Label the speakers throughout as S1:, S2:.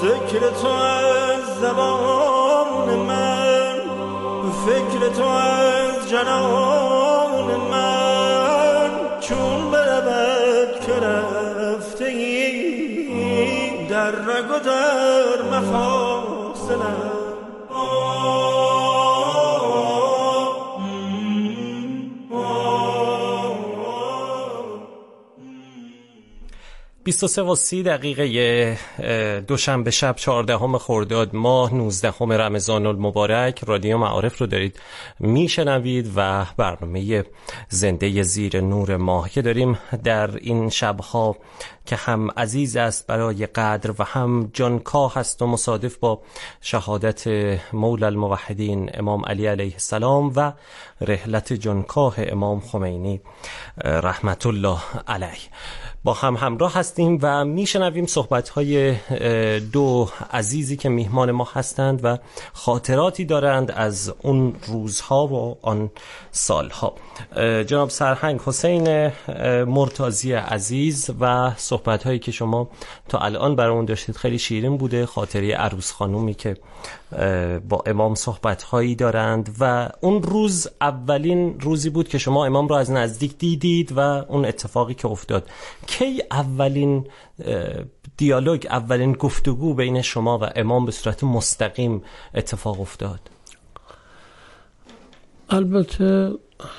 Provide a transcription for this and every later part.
S1: ذکر تو از زبان من، فکر تو از جنان من، چون برود که رفته ای در رگ و در مفاصلم.
S2: 23:30 دوشنبه شب 14 خرداد ماه 19 رمضان المبارک رادیو معارف رو دارید میشنوید و برنامه زنده زیر نور ماه که داریم در این شبها که هم عزیز است برای قدر و هم جانکاه است و مصادف با شهادت مولا الموحدین امام علی علیه السلام و رحلت جانکاه امام خمینی رحمت الله علیه با هم همراه هستیم و میشنویم صحبت‌های دو عزیزی که میهمان ما هستند و خاطراتی دارند از اون روزها و آن سالها. جناب سرهنگ حسین مرتضی عزیز و صحبت‌هایی که شما تا الان برامون داشتید خیلی شیرین بوده، خاطره عروس خانومی که با امام صحبت‌هایی دارند و اون روز اولین روزی بود که شما امام رو از نزدیک دیدید و اون اتفاقی که افتاد. کی اولین دیالوگ، اولین گفتگو بین شما و امام به صورت مستقیم اتفاق افتاد؟
S3: البته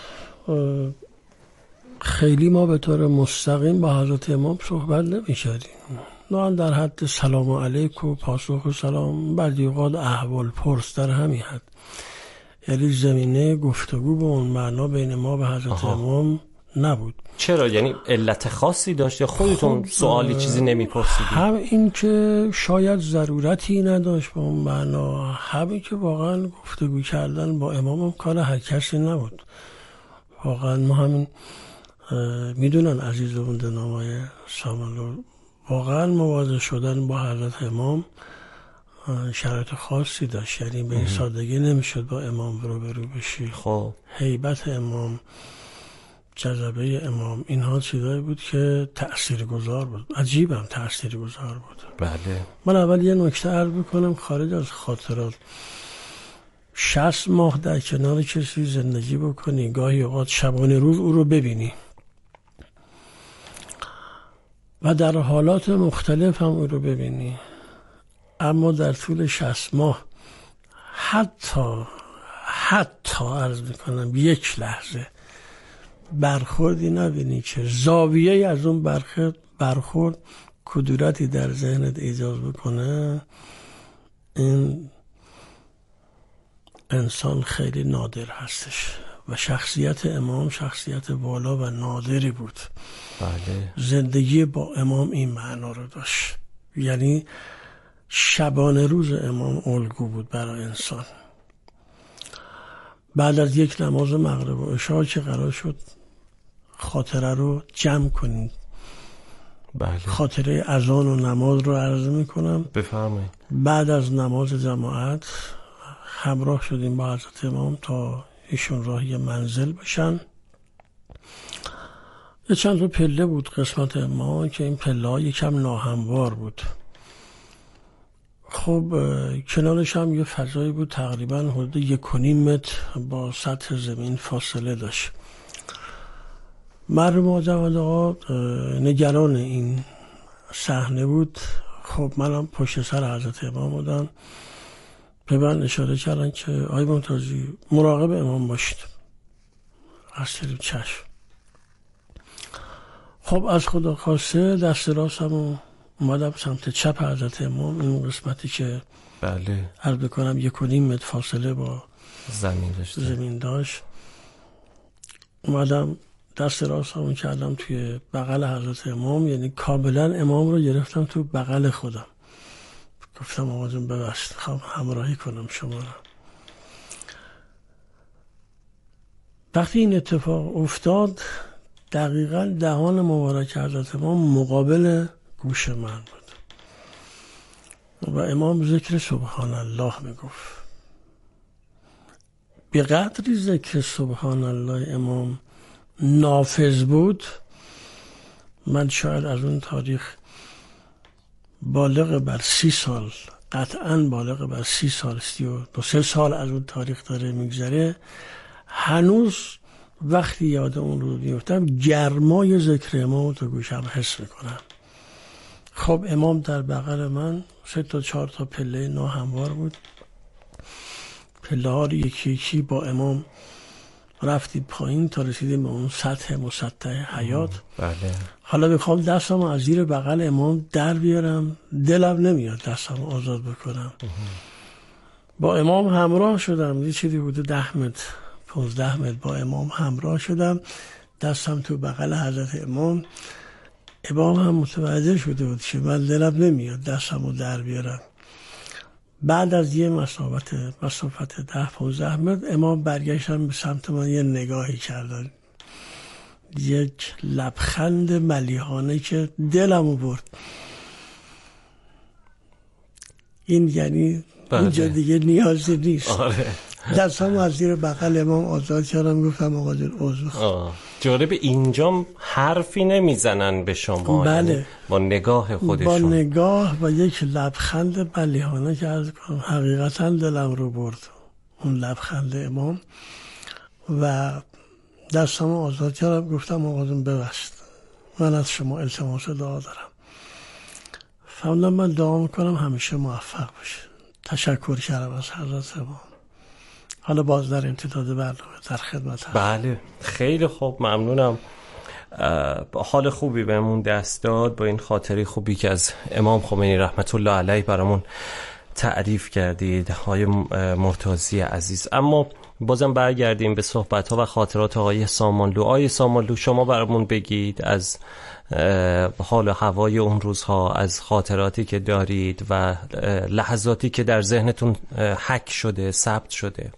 S3: خیلی ما به طور مستقیم با حضرت امام صحبت نمی‌کردیم، نه در حد سلام علیک و پاسخ و سلام، بعضی اوقات احوال پرس، در همین حد. یعنی زمینه گفتگو به اون معنا بین ما و حضرت امام نبود.
S2: چرا؟ یعنی علت خاصی داشت یا خودتون سوالی چیزی نمیپرسیدید؟
S3: هم این که شاید ضرورتی نداشت به اون معنا، همین که واقعا گفتگو کردن با امام کار هر کسی نبود. واقعا ما همین میدونن عزیزمون دنامای سامالو، واقعا مواظب شدن با حضرت امام شرایط خاصی داشت. یعنی به این سادگی نمیشد با امام روبرو بشی.
S2: خب
S3: هیبت امام، جذبه امام، اینها چیزایی بود که تأثیرگذار بود. عجیبم تأثیرگذار بود.
S2: بله.
S3: من اول یه نکته عرض بکنم خارج از خاطرات. 60 ماه در کنار کسی زندگی بکنی، گاهی اوقات شبانه روز او رو ببینی و در حالات مختلف هم او رو ببینی، اما در طول 60 ماه حتی عرض میکنم یک لحظه برخوردی نبینی که زاویه از اون برخورد کدورتی در ذهنت ایجاد بکنه، این انسان خیلی نادر هستش. و شخصیت امام شخصیت بالا و نادری بود.
S2: بله.
S3: زندگی با امام این معنا رو داشت. یعنی شبانه روز امام الگو بود برای انسان. بعد از یک نماز مغرب و عشا که قرار شد خاطره رو جمع کنید،
S2: بله.
S3: خاطره اذان و نماز رو عرض میکنم.
S2: بفرمایید.
S3: بعد از نماز جماعت همراه شدیم با حضرت امام تا ایشون راهی منزل بشن. یه چند تا پله بود قسمت ما که این پله ها یکم ناهموار بود. خب کنارش هم یه فضایی بود تقریبا حدود 1.5 متر با سطح زمین فاصله داشت. مرحوم جواد آقا نگران این صحنه بود. خب منم پشت سر حضرت امام بودم، به من اشاره کردن که آقای مرتضی مراقب امام باشید. اصلا چشم. خب از خدا خواسته دست راستم اومدم سمت چپ حضرت امام، این قسمتی که
S2: بله
S3: عرض بکنم 1.5 متر فاصله با
S2: زمین
S3: داشت. اومدم دست راستم کردم توی بغل حضرت امام، یعنی کاملا امام رو گرفتم تو بغل خودم. گفتم آقا جون ببخشید خب همراهی کنم شما رو. وقتی این اتفاق افتاد دقیقا دهان مبارک حضرت امام مقابل گوش من بود و امام ذکر سبحان الله میگفت. به قدری ذکر سبحان الله امام نافذ بود، من شاید از اون تاریخ بالغ بر 30 سال، قطعاً بالغ بر 30 سال، 32 سال از اون تاریخ داره میگذره، هنوز وقتی یاد اون رو میفتم گرمای ذکر امام تو گوشم حس میکنم. خب امام در بغل من 3 تا 4 تا پله ناهموار بود، پله ها رو یکی یکی با امام رفتید پایین تا رسیدیم به اون سطح مسطح حیات.
S2: بله.
S3: حالا بخوام دستم از زیر بغل امام در بیارم، دلم نمیاد دستم آزاد بکنم. با امام همراه شدم، یه چیزی بوده 10 متر 15 متر با امام همراه شدم، دستم تو بغل حضرت امام. امام هم متوجه شده بود که من دلم نمیاد دستم رو در بیارم. بعد از یه مسافت 10-15 متر امام برگشتن به سمت من، یه نگاهی کردن، یک لبخند ملیحانه که دلمو برد. این یعنی اینجا دیگه نیازی نیست.
S2: آره.
S3: دستم از زیر بغل امام آزاد کردم، گفتم آقا جون عضو.
S2: جالب، اینجا حرفی نمیزنن به شما؟
S3: بله.
S2: با نگاه خودشون،
S3: با نگاه و یک لبخند ملیحانه که از حقیقتا دلم رو برد اون لبخند امام. و دستم آزاد کردم، گفتم آقا جون ببخشید، من از شما التماس دعا دارم. فهمیدم من دعا میکنم همیشه موفق باشه. تشکر کردم از حضرت امام. حالا باز در امتداد برنامه در خدمت هستم.
S2: بله خیلی خوب، ممنونم. حال خوبی بهمون دست داد با این خاطره خوبی که از امام خمینی رحمت الله علیه برامون تعریف کردید های مرتضی عزیز. اما بازم برگردیم به صحبت ها و خاطرات آقای سامانلو. آقای سامانلو، شما برامون بگید از حال و هوای اون روزها، از خاطراتی که دارید و لحظاتی که در ذهنتون حک شده، ثبت شده.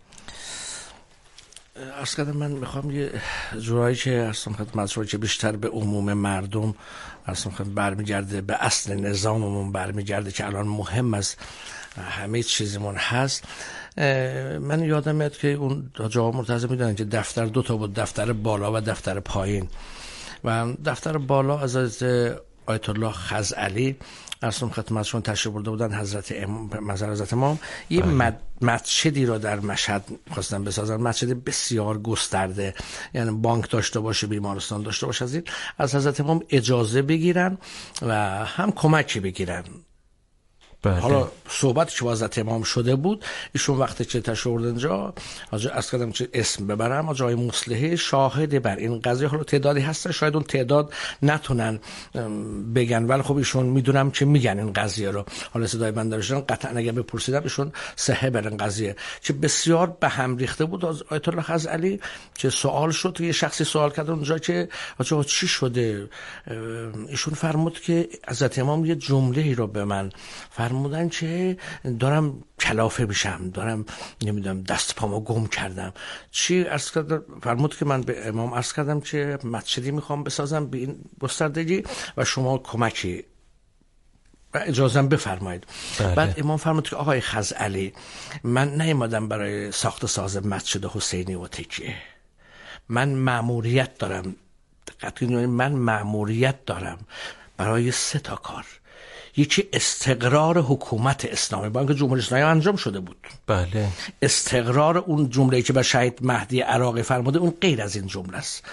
S4: عرض کردم من میخوام یه جورایی که اصلا خدمت که بیشتر به عموم مردم اصلا برمیگرده، به اصل نظاممون برمیگرده که الان مهم از همه چیزمون هست. من یادم میاد که اون جا مرتضی میدونن که دفتر 2 تا بود، دفتر بالا و دفتر پایین. و دفتر بالا از آیت الله خزعلی اصلا خدمتشون تشریف برده بودن حضرت امام یه مسجدی رو در مشهد خواستن بسازن، مسجد بسیار گسترده، یعنی بانک داشته باشه، بیمارستان داشته باشه، از حضرت امام اجازه بگیرن و هم کمکی بگیرن. حالا صحبتی که با حضرت امام شده بود، ایشون وقتی که تشریف بردن اینجا، از کردم که اسم ببرم، آقای مصلحی شاهد بر این قضیه. حالا تعدادی هستن شاید اون تعداد نتونن بگن، ولی خب ایشون میدونم که میگن این قضیه رو. حالا صدای من داشتن، قطعا اگه بپرسیدم ایشون صحه بر این قضیه که بسیار به هم ریخته بود. از آیت الله خزعلی که سوال شد، یه شخصی سوال کرد اونجا که آقا چی شده، ایشون فرمود که حضرت امام یه جمله‌ای رو به من فرمودن که دارم کلافه میشم، دارم نمیدونم دست پامو گم کردم. چی عرض کردم؟ فرمود که من به امام عرض کردم که مسجدی میخوام بسازم به این گستردگی و شما کمکی و اجازم بفرمایید. بعد امام فرمود که آقای خزعلی، من نیامدم برای ساخت ساز مسجد حسینی و تکیه، من مأموریت دارم. من مأموریت دارم برای 3 تا کار. یکی استقرار حکومت اسلامی، بانک جمهوری اسلامی انجام شده بود.
S2: بله.
S4: استقرار اون جمله‌ای که بر شهید مهدی عراقی فرموده، اون غیر از این جمله است.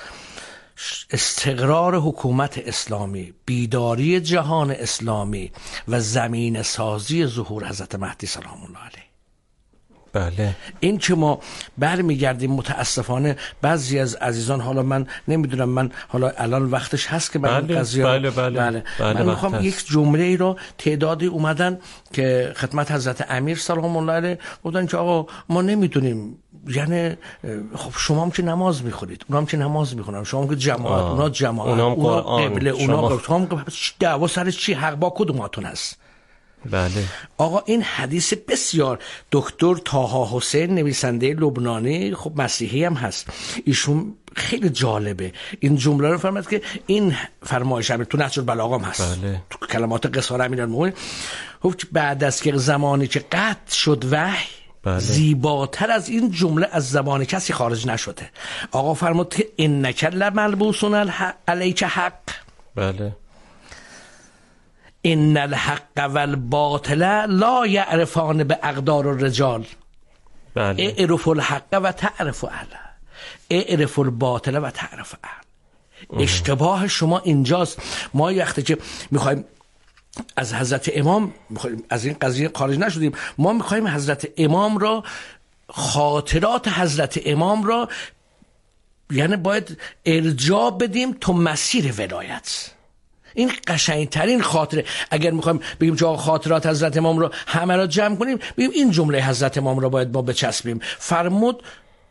S4: استقرار حکومت اسلامی، بیداری جهان اسلامی و زمین سازی ظهور حضرت مهدی سلام الله علیه.
S2: بله.
S4: این که ما برمیگردیم، متاسفانه بعضی از عزیزان، حالا من نمیدونم، من حالا الان وقتش هست که من قضیه
S2: بله.
S4: من میخوام یک جمله ای رو، تعدادی اومدن که خدمت حضرت امیر سلام الله علیه بودن که آقا ما نمیدونیم، یعنی خب شما هم که نماز میخورید، اونا هم که نماز میخونن، شما هم که جماعت، اونا جماعت، اونا قبله، اونا دعوا سر چی، حق با کدوماتون هست؟
S2: بله.
S4: آقا این حدیث بسیار، دکتر طاها حسین نویسنده لبنانی، خب مسیحی هم هست، ایشون خیلی جالبه این جمله رو فرمود که این فرمایش هم تو نهج البلاغه هم هست. بله. تو کلمات قصار امیرالمومنین بعد از که زمانی که قطع شد وحی، بله، زیباتر از این جمله از زبان کسی خارج نشده. آقا فرمود که انک لملبوسون علیک حق.
S2: بله.
S4: ان الحق والباطل لا یعرفان به اقدار الرجال.
S2: بله.
S4: اعرف الحق و تعرف اهله، اعرف الباطل و تعرف اهل. اشتباه شما اینجاست. ما وقتی که میخوایم از حضرت امام از این قضیه خارج نشدیم، ما میخوایم حضرت امام را، خاطرات حضرت امام را، یعنی باید ارجاع بدیم تو مسیر ولایت. این قشنگترین خاطره. اگر میخوایم بگیم که خاطرات حضرت امام رو همه را جمع کنیم، بگیم این جمله حضرت امام را باید با بچسبیم. فرمود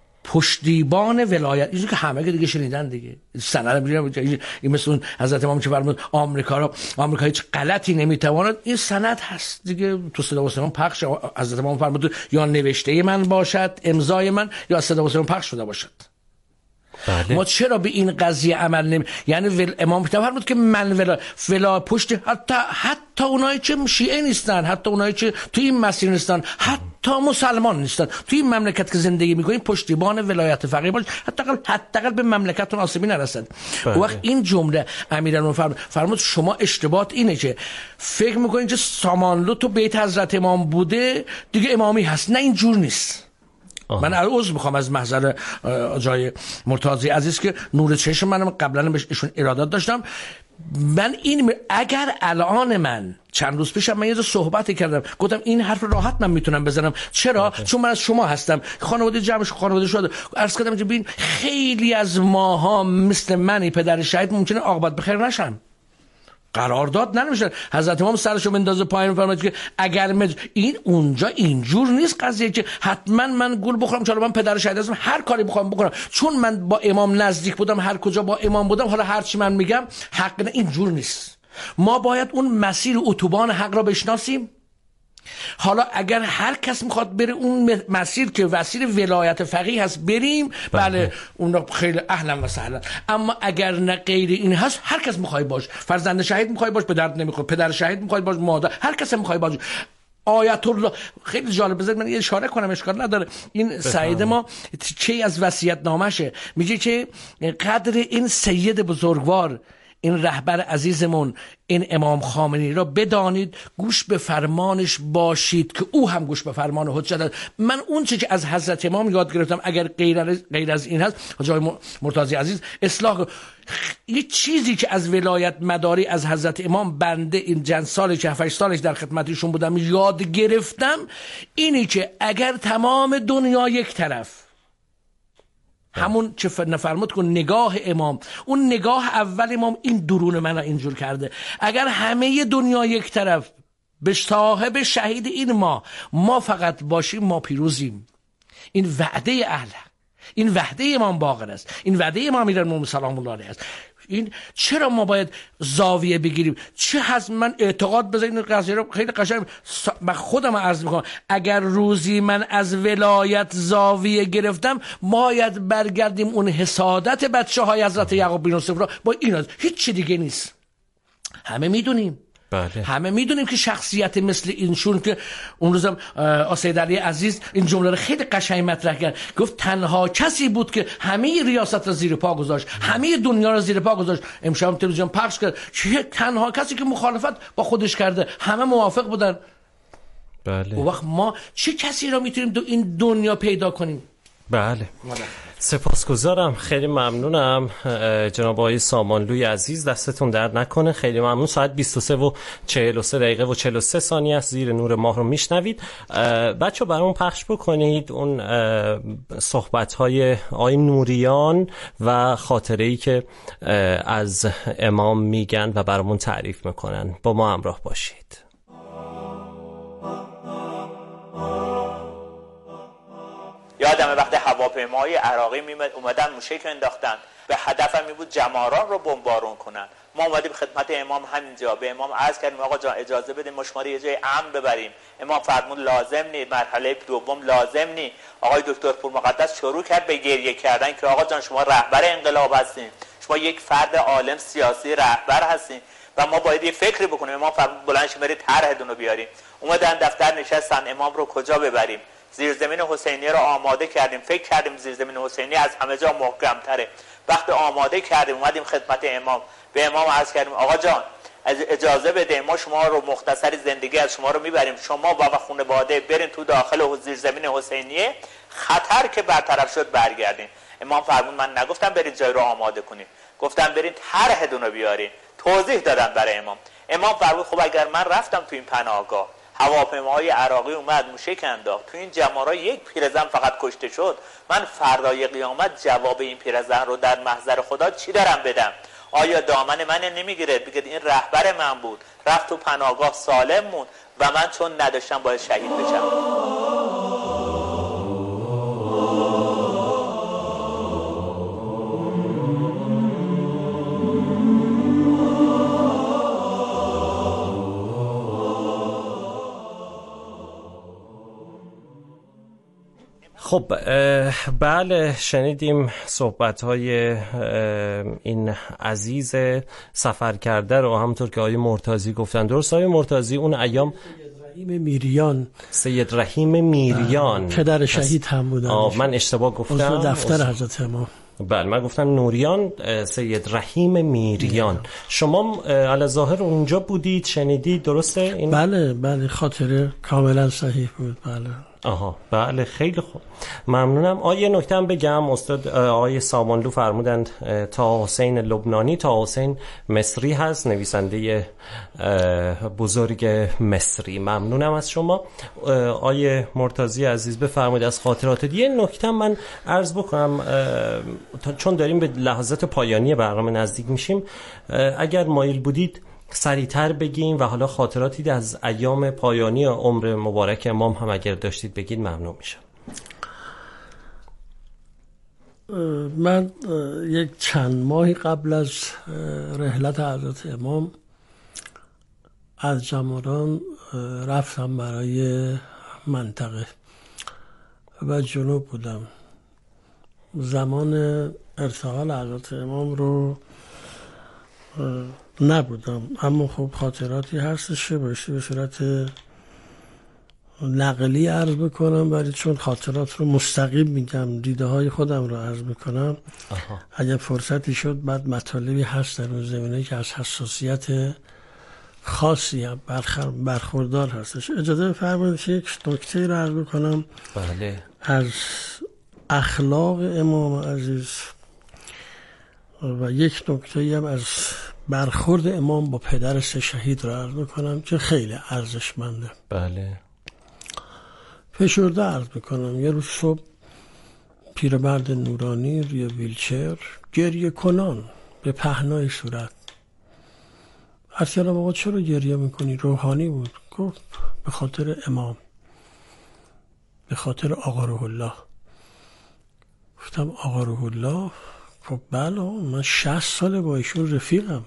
S4: پشتیبان ولایت. اینجوری که همه که دیگه شنیدن دیگه، سند میگم این مثل اون حضرت امام که فرمود آمریکا هیچ غلطی نمیتواند. این سند هست دیگه، تو صدا و سیما پخش. حضرت امام فرمود یا نوشته من باشد، امضای من، یا صدا و سیما پخش شده باشد.
S2: بله.
S4: ما چرا به این قضیه عمل نمی، یعنی امام فرمود که من ولا پشت حتی اونایی که شیعه نیستن، حتی اونایی که توی این مسیر نیستن، حتی مسلمان نیستن، توی این مملکت که زندگی میکنین پشتیبان ولایت فقیه باش، حداقل به مملکتتون آسیبی نرسد. وقت این جمله امیرالمومنین فرمود شما اشتباهات اینه که فکر میکنین که سامانلو تو بیت حضرت امام بوده دیگه امامی هست. نه، این جور نیست. من عذر میخوام از محضر جای مرتضی عزیز که نور چشم منم قبلا بهش ایشون ارادات داشتم. من این اگر الان من چند روز پیشم من یه صحبتی کردم، گفتم این حرف راحت من میتونم بزنم. چرا؟ چون من از شما هستم، خانواده جمعش خانواده شده. عرض کردم که ببین خیلی از ماها مثل منی پدر شهید ممکنه عاقبت بخیر نشن، قرارداد نمیشه. حضرت امام سرشو بندازه پایین فرمود که اگر این اونجا اینجور نیست قضیه که حتما من گول بخورم چون من پدر شهید هستم هر کاری بخوام بکنم، چون من با امام نزدیک بودم، هر کجا با امام بودم، حالا هر چی من میگم حق نه. اینجور نیست. ما باید اون مسیر اتوبان حق را بشناسیم. حالا اگر هر کس میخواد بره اون مسیر که مسیر ولایت فقیه هست بریم، بله اون خیلی اهلا و سهلا. اما اگر نه غیر این هست، هر کس میخوای باش، فرزند شهید میخوای باش به درد نمیخوره، پدر شهید میخوای باش، مادر، هر کس میخوای باش. آیت الله خیلی جالب، بذارید من یه اشاره کنم، اشکال نداره. این سعید ما چه از وصیت نامشه میگه که قدر این سید بزرگوار، این رهبر عزیزمون، این امام خامنه‌ای را بدانید، گوش به فرمانش باشید که او هم گوش به فرمان حجت است. من اون چیزی که از حضرت امام یاد گرفتم، اگر غیر از این هست، جای مرتضی عزیز اصلاح یه چیزی که از ولایت مداری از حضرت امام بنده این چند سال 7 سالش در خدمتشون بودم یاد گرفتم، اینی که اگر تمام دنیا یک طرف، همون چه نفرمود کن نگاه امام، اون نگاه اول امام این درون من را اینجور کرده، اگر همه دنیا یک طرف به صاحب شهید این ما فقط باشیم، ما پیروزیم. این وعده اهل، این وعده امام باقر است، این وعده امام امیرالمومنین سلام الله علیه است. این چرا ما باید زاویه بگیریم؟ چه هست من اعتقاد بذارین قضیه رو خیلی قشنگ من خودم عرض میکنم، اگر روزی من از ولایت زاویه گرفتم، باید برگردیم اون حسادت بچه های حضرت یعقوب بن یوسف را با این، هیچ چی دیگه نیست. همه میدونیم،
S2: بله.
S4: همه میدونیم که شخصیت مثل اینشون که اون روزم سید علی عزیز این جمله رو خیلی قشنگ مطرح کرد، گفت تنها کسی بود که همه ریاست را زیر پا گذاشت، همه دنیا را زیر پا گذاشت. امشب تلویزیون پخش کرد که تنها کسی که مخالفت با خودش کرده، همه موافق بودن.
S2: بله.
S4: و وقت ما چه کسی را میتونیم تو این دنیا پیدا کنیم؟
S2: بله. سپاسگزارم، خیلی ممنونم جناب آقای سامانلوی عزیز، دستتون درد نکنه، خیلی ممنون. ساعت 23 و 43 دقیقه و 43 ثانیه است. زیر نور ماه رو میشنوید. بچه برامون پخش بکنید اون صحبت‌های آقای نوریان و خاطره‌ای که از امام میگن و برامون تعریف میکنن. با ما همراه باشید.
S5: یادمه وقتی هواپیمای عراقی اومدن موشک انداختن، به هدفم این بود جماران رو بمبارون کنن. ما اومدیم خدمت امام همینجا، به امام عرض کردیم آقا جان اجازه بدیم ما شما رو یه جای امن ببریم. امام فرمود لازم نی، مرحله دوم لازم نی. آقای دکتر پورمقدس شروع کرد به گریه کردن که آقا جان شما رهبر انقلاب هستین، شما یک فرد عالم سیاسی رهبر هستین و ما باید یه فکری بکنیم. امام فرمود بلند شید برید طرحتون رو بیاریم. اومدن دفتر نشستن، امام رو کجا ببریم؟ زیرزمین حسینی رو آماده کردیم، فکر کردیم زیرزمین حسینی از همه جا محکم تره. وقت آماده کردیم اومدیم خدمت امام، به امام عرض کردیم آقا جان اجازه بده ما شما رو مختصری زندگی از شما رو میبریم، شما و خانواده برین تو داخل زیرزمین حسینیه، خطر که برطرف شد برگردین. امام فرمود من نگفتم برین جای رو آماده کنین، گفتم برین طرحتون رو بیارین. توضیح دادم برای امام فرمود خب اگر من رفتم تو این پناهگاه، هواپیماهای عراقی اومد موشک انداخت، تو این جمارا یک پیرزن فقط کشته شد، من فردای قیامت جواب این پیرزن رو در محضر خدا چی دارم بدم؟ آیا دامن من نمیگیره بگید این رهبر من بود، رفت تو پناهگاه سالم موند و من چون نداشتم باید شهید بشم؟
S2: خب بله، شنیدیم صحبت‌های این عزیز سفر کرده رو، همونطور که آقای مرتضی گفتن. درست آقای مرتضی اون ایام سید رحیم میریان
S3: پدر شهید هم بودن.
S2: من اشتباه گفتم،
S3: دفتر حضرت امام.
S2: بله من گفتم نوریان، سید رحیم میریان. شما علی ظاهر اونجا بودید، شنیدید درسته این؟
S3: بله خاطره کاملا صحیح بود.
S2: بله خیلی خوب، ممنونم. یه نکته هم بگم، استاد آقای سامانلو فرمودند تا حسین لبنانی تا حسین مصری هست، نویسنده بزرگ مصری. ممنونم از شما. آقای مرتضی عزیز بفرمایید از خاطرات. یه نکته من عرض بکنم چون داریم به لحظات پایانی برنامه نزدیک میشیم، اگر مایل بودید سریعتر بگیم و حالا خاطراتی از ایام پایانی عمر مبارک امام هم اگر داشتید بگید ممنون میشم.
S3: من یک چند ماهی قبل از رحلت حضرت امام از جماران رفتم برای منطقه و جنوب بودم. زمان ارتحال حضرت امام رو نبودم، اما خب خاطراتی هستش باشی به صورت نقلی عرض بکنم، ولی چون خاطرات رو مستقیم میگم، دیده های خودم رو عرض میکنم. اگر فرصتی شد بعد مطالبی هست در اون زمینه که از حساسیت خاصی هم برخوردار هستش. اجازه بفرمایید یک نکته رو عرض بکنم.
S2: بله.
S3: از اخلاق امام عزیز و یک نکته هم از برخورد امام با پدر سه شهید رو عرض میکنم که خیلی ارزشمنده.
S2: بله.
S3: فشرده عرض میکنم. یه روز صبح پیرمرد نورانی روی ویلچر گریه کنان به پهنای صورت. عرض کردم آقا چرا گریه میکنی؟ روحانی بود. گفت به خاطر امام، به خاطر آقا روح الله. گفتم آقا روح الله؟ خب بله، من 60 ساله با ایشون رفیقم.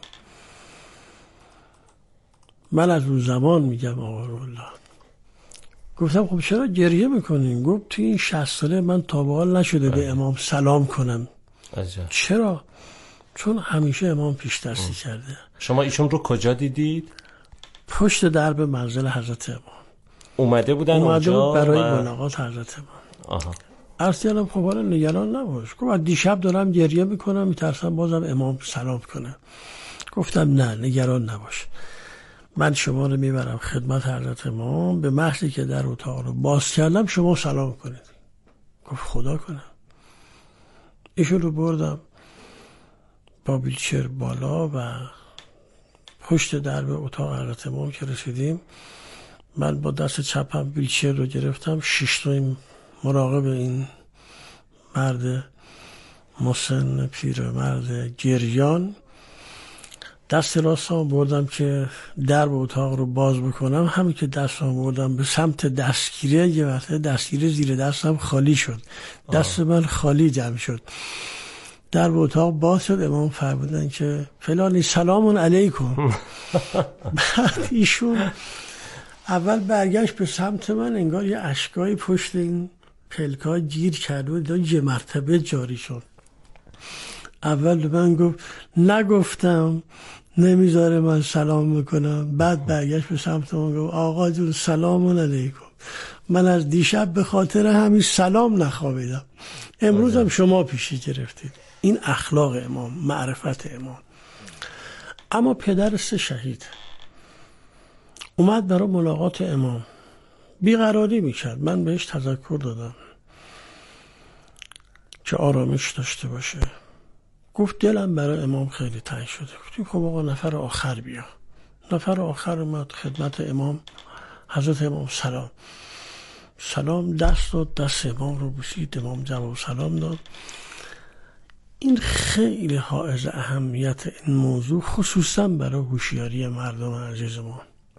S3: من از اون زمان میگم آقا روح الله. گفتم خب چرا گریه میکنین؟ گفت توی این 60 ساله من تا به حال نشده به امام سلام کنم.
S2: عجب.
S3: چرا؟ چون همیشه امام پیش دستی کرده.
S2: شما ایشون رو کجا دیدید؟
S3: پشت درب منزل حضرت امام
S2: اومده بودن اونجا
S3: بود برای ملاقات حضرت امام. عرض کردم خب حالا نگران نباش. گفت دیشب دارم گریه میکنم، میترسم بازم امام سلام کنه. گفتم نه نگران نباش، من شما رو میبرم خدمت حضرت امام، به محضی که در اتاق رو باز کردم شما سلام کنید. گفت خدا کنه. ایشون رو بردم با ویلچر بالا و پشت درب اتاق حضرت امام که رسیدیم، من با دست چپم ویلچر رو گرفتم، 6 تا مراقب این مرد مسن پیرمرد گریان. دست راستم بردم که درب اتاق رو باز بکنم، همین که دستم بردم به سمت دستگیره، یه وقت دستگیره زیر دستم خالی شد. دست من خالی جمع شد. درب اتاق باز شد. امام فرمودن که فلانی سلام علیکم. بعد ایشون اول برگشت به سمت من، انگار یه اشکای پشت این پلک‌ها گیر کرد و یه مرتبه جاری شد. اول من گفت نگفتم نمیذاره من سلام بکنم. بعد برگشت به سمت من گفت آقا جون سلام علیکم، من از دیشب به خاطر همین سلام نخوابیدم، امروز هم شما پیشی گرفتید. این اخلاق امام، معرفت امام. اما پدر 3 شهید اومد برای ملاقات امام، بیقراری میکرد. من بهش تذکر دادم که آرامش داشته باشه. گفت دلم برای امام خیلی تنگ شده. گفتیم خب آقا نفر آخر بیا. نفر آخر اومد خدمت امام. حضرت امام سلام دست داد، دست امام رو بوسید. امام جواب سلام داد. این خیلی حائز اهمیت این موضوع، خصوصا برای هوشیاری مردم عزیز ما.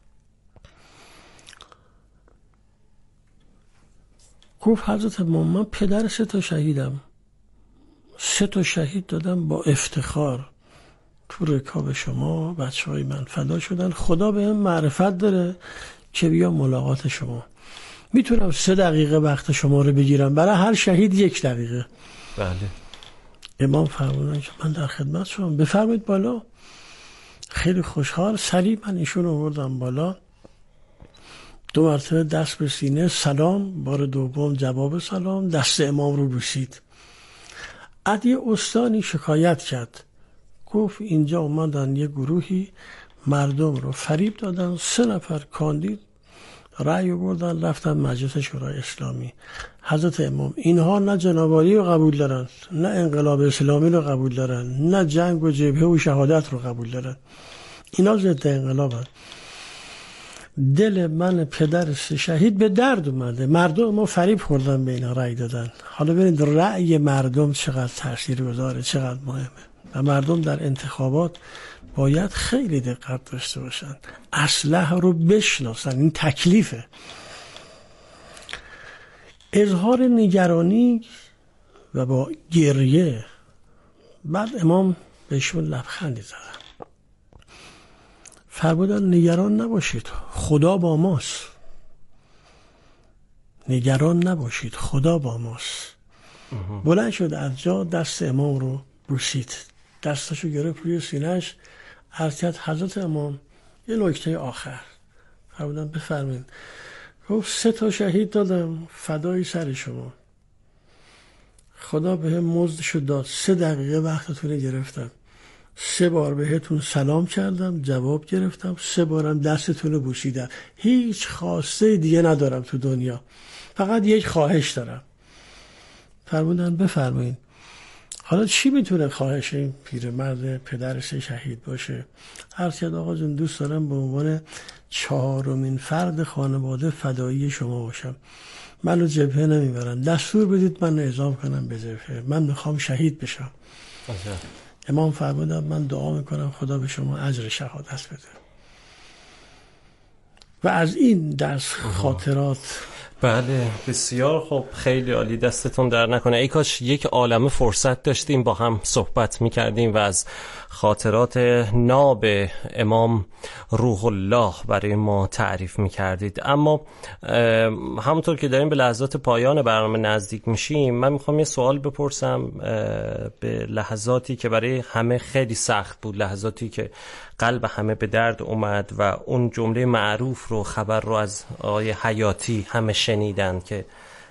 S3: گفت حضرت امام من پدر 3 شهیدم، 3 شهید دادم با افتخار تو رکاب شما، بچه های من فدا شدن. خدا به هم معرفت داره که بیا ملاقات شما. میتونم 3 دقیقه وقت شما رو بگیرم، برای هر شهید 1 دقیقه.
S2: بله.
S3: امام فرمودن که من در خدمت شما، بفرمایید بالا. خیلی خوشحال سریع من ایشون آوردم بالا. 2 مرتبه دست به سینه، سلام. بار دوم جواب سلام، دست امام رو بوسید. یه استانی شکایت کرد، گفت اینجا اومدن یه گروهی مردم رو فریب دادن، 3 نفر کاندید رأی آوردن رفتن مجلس شورای اسلامی. حضرت امام اینها نه جنابعالی رو قبول دارن، نه انقلاب اسلامی رو قبول دارن، نه جنگ و جبهه و شهادت رو قبول دارن. اینا ضد انقلابن. دل من پدر 3 شهید به درد اومده. مردم ما فریب خوردن به اینا رأی دادن. حالا ببینید رأی مردم چقدر تاثیرگذاره، چقدر مهمه. و مردم در انتخابات باید خیلی دقت داشته باشن، اصلح رو بشناسن. این تکلیفه. اظهار نگرانی و با گریه. بعد امام بهشون لبخندی زدن، فرمودن نگران نباشید خدا با ماست. نگران نباشید خدا با ماست. بلند شد از جا، دست امام رو بوسید، دستشو گرفت روی سینه‌اش، عرض کرد حضرت امام یه نکته آخر. فرمودن بفرمایید. گفت 3 شهید دادم فدای سر شما. خدا به هم مزدشو داد. 3 دقیقه وقتتون گرفتم، 3 بار بهتون سلام کردم، جواب گرفتم، 3 بارم دستتون رو بوسیدم. هیچ خواسته دیگه ندارم تو دنیا، فقط یک خواهش دارم. فرمودن بفرمایید. حالا چی میتونه خواهش این پیرمرد پدر 3 شهید باشه؟ عرض کرد آقا جون دوست دارم به عنوان 4مین فرد خانواده فدایی شما باشم. منو جبهه نمیبرن، دستور بدید من اعزام کنم به جبهه، من میخوام شهید بشم. امام فرمودن من دعا میکنم خدا به شما اجر شهادت بده. و از این دست خاطرات.
S2: بله بسیار خوب، خیلی عالی، دستتون در نکنه. ای کاش یک عالمه فرصت داشتیم با هم صحبت میکردیم و از خاطرات ناب امام روح الله برای ما تعریف میکردید. اما همونطور که داریم به لحظات پایان برنامه نزدیک میشیم، من میخوام یه سوال بپرسم به لحظاتی که برای همه خیلی سخت بود، لحظاتی که قلب همه به درد اومد و اون جمله معروف رو، خبر رو از آقای حیاتی همه شنیدن که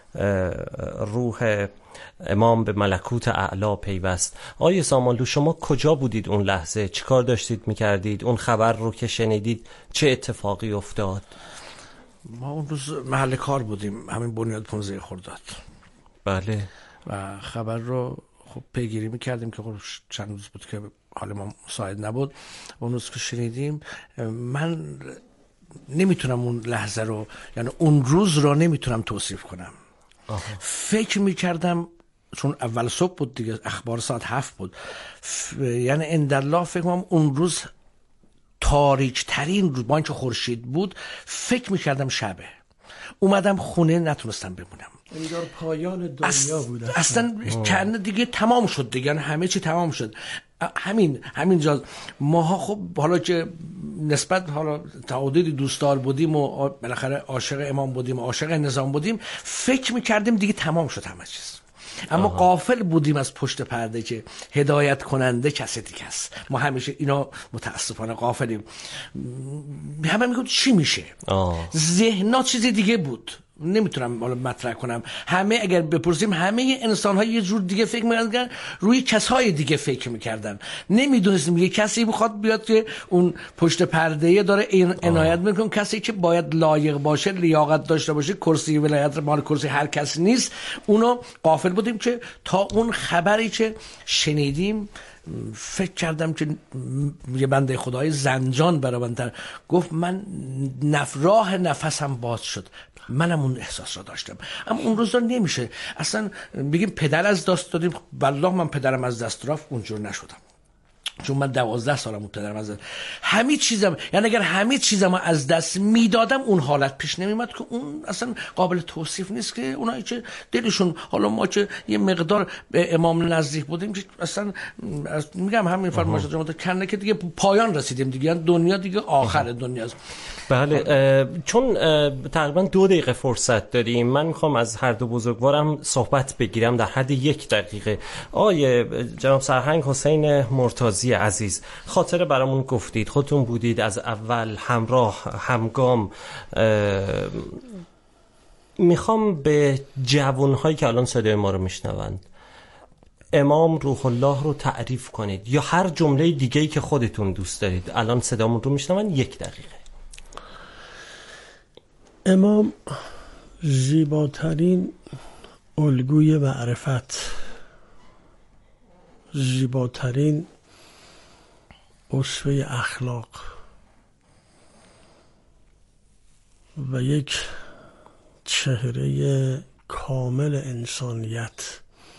S2: روح امام به ملکوت اعلا پیوست. آقای سامانلو شما کجا بودید اون لحظه؟ چی کار داشتید میکردید؟ اون خبر رو که شنیدید چه اتفاقی افتاد؟
S4: ما اون روز محل کار بودیم، همین بنیاد 15 خرداد.
S2: بله.
S4: و خبر رو خب پیگیری میکردیم که خب چند روز بود که حال ما مساعد نبود. اون روز که شنیدیم، من نمیتونم اون لحظه رو، یعنی اون روز رو نمیتونم توصیف کنم. فکر میکردم، چون اول صبح بود دیگه، اخبار ساعت 7 بود، یعنی اندالله فکر کنم اون روز تاریک ترین روز، با اینکه خورشید بود، فکر میکردم شبه. اومدم خونه نتونستم بمونم،
S3: انگار پایان دنیا بود.
S4: اصلا کنه دیگه تمام شد دیگه، یعنی همه چی تمام شد. همینجا ماها خب حالا که نسبت حالا تعدادی دوستدار بودیم و بالاخره عاشق امام بودیم و عاشق نظام بودیم، فکر میکردیم دیگه تمام شد همه چیز. اما غافل بودیم از پشت پرده که هدایت کننده کسی دیگه است. ما همیشه اینا متاسفانه غافلیم. همه میگن چی میشه؟ ذهن‌ها چیز دیگه بود نمیتونم حالا مطرح کنم. همه اگر بپرسیم همه انسان‌ها یه جور دیگه فکر می‌کردن، روی کسای دیگه فکر می‌کردن. نمیدونستیم یه کسی بخواد بیاد که اون پشت پرده داره عنایت می‌کنه، کسی که باید لایق باشه، لیاقت داشته باشه، کرسی ولایت مال کرسی هر کس نیست. اونو غافل بودیم که تا اون خبری که شنیدیم فکر کردم که یه بنده خدای زنجان برابرتر گفت من راه نفسم باز شد. منم اون احساس را داشتم، اما اون روزا نمیشه اصلا بگیم پدر از دست دادیم. والله من پدرم از دست رفت اونجور نشدم، چون من 12 سالم بود پدرم از دست. همه چیزم، یعنی اگر همه چیزم از دست میدادم اون حالت پیش نمیمد که اون اصلا قابل توصیف نیست. که اونایی که دلشون، حالا ما که یه مقدار به امام نزدیک بودیم که اصلا میگم همین فرمایشات کنه که دیگه پایان رسیدیم دیگه، یعنی دنیا دیگه آخر دنیاست.
S2: بله، چون تقریبا 2 دقیقه فرصت داریم، من میخوام از هر دو بزرگوارم صحبت بگیرم در حد 1 دقیقه. جناب سرهنگ حسین مرتضی عزیز، خاطره برامون گفتید، خودتون بودید از اول همراه همگام. میخوام به جوانهایی که الان صدای ما رو میشنوند امام روح الله رو تعریف کنید، یا هر جمله دیگه‌ای که خودتون دوست دارید. الان صدامون رو میشنوند، 1 دقیقه.
S3: امام زیباترین الگوی معرفت، زیباترین اسوه اخلاق و یک چهره کامل انسانیت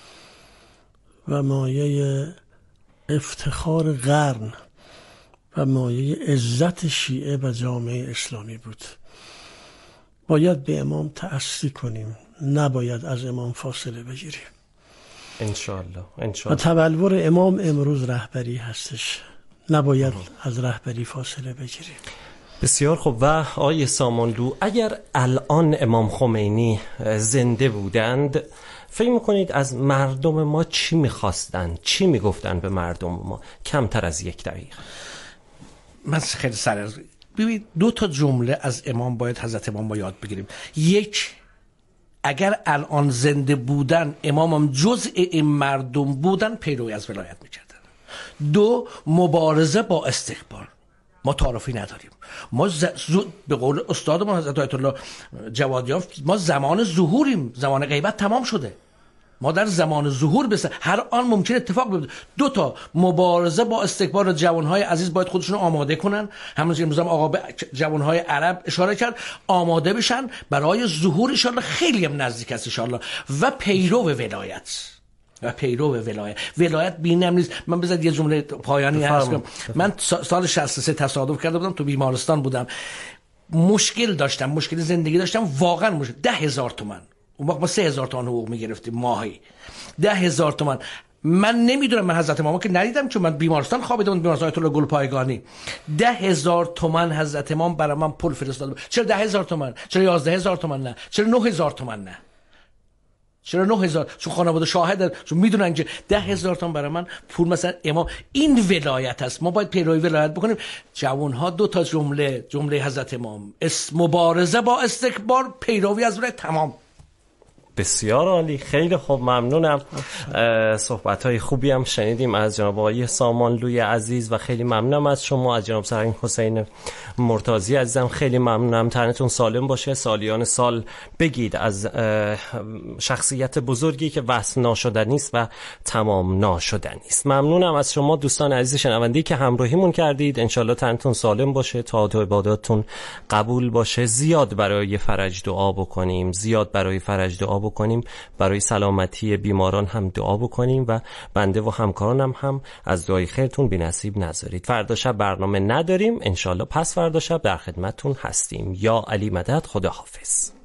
S3: و مایه افتخار قرن و مایه عزت شیعه و جامعه اسلامی بود. باید به امام تأسی کنیم، نباید از امام فاصله بگیریم.
S2: انشالله.
S3: و تبلور امام امروز رهبری هستش، نباید از رهبری فاصله بگیریم.
S2: بسیار خوب. و آقای سامانلو، اگر الان امام خمینی زنده بودند، فکر میکنید از مردم ما چی میخواستند، چی میگفتند به مردم ما؟ کمتر از 1 دقیقه.
S4: من خیلی سریع ببینید 2 تا جمله از امام باید حضرت امام با یاد بگیریم. 1، اگر الان زنده بودن امامم جزء این مردم بودن پیروی از ولایت میکردن. 2، مبارزه با استکبار. ما تعارفی نداریم. ما به قول استادمون حضرت آیت الله جوادیان، ما زمان ظهوریم، زمان غیبت تمام شده. ما در زمان ظهور بسه هر آن ممکن اتفاق بیفته. 2 تا مبارزه با استکبار. جوانهای عزیز باید خودشون آماده کنن، همونجوری امروز هم آقا به جوانهای عرب اشاره کرد، آماده بشن برای ظهور ان شاءالله. خیلی هم نزدیک است ان شاءالله. و پیرو ولایت و پیرو ولایت بینم نیست. من بذارید یه جمله پایانی هست کنم. من سال 63 تصادف کرده بودم، تو بیمارستان بودم، مشکل داشتم، مشکل زندگی داشتم، واقعا مشکل. 10,000 تومان اون وقت ما 3,000 تومان حقوق میگرفتیم ماهی. 10,000 تومان. من نمیدونم، من حضرت امام که ندیدم چون من بیمارستان خوابیده بودم، بیمارستان آیت الله گلپایگانی. 10,000 تومان حضرت امام برای من پول فرستاد. چرا 10,000 تومان؟ چرا 11,000 تومان نه؟ چرا 9,000 تومان نه؟ چرا 9,000؟ چون خانواده شاهد، چون میدونن که 10,000 تومان برای من پول. مثلا امام این ولایت است، ما باید پیروی ولایت بکنیم. جوانها 2 تا جمله حضرت امام، مبارزه با استکبار، پیروی از ولایت. تمام.
S2: بسیار عالی، خیلی خوب، ممنونم. صحبت‌های خوبی هم شنیدیم از جناب آقای سامانلوی عزیز و خیلی ممنونم از شما. از جناب سرهنگ حسین مرتضی عزیزم خیلی ممنونم. تنتون سالم باشه، سالیان سال بگید از شخصیت بزرگی که وصف ناشدنی است و تمام ناشدنی است. ممنونم از شما دوستان عزیز شنوندی که همراهیمون کردید. انشالله تنتون سالم باشه، طاعات و عباداتتون قبول باشه. زیاد برای فرج دعا بکنیم، بکنیم، برای سلامتی بیماران هم دعا بکنیم و بنده و همکارانم هم از دعای خیرتون بی‌نصیب نذارید. فردا شب برنامه نداریم، انشالله پس فردا شب در خدمتتون هستیم. یا علی مدد، خدا حافظ.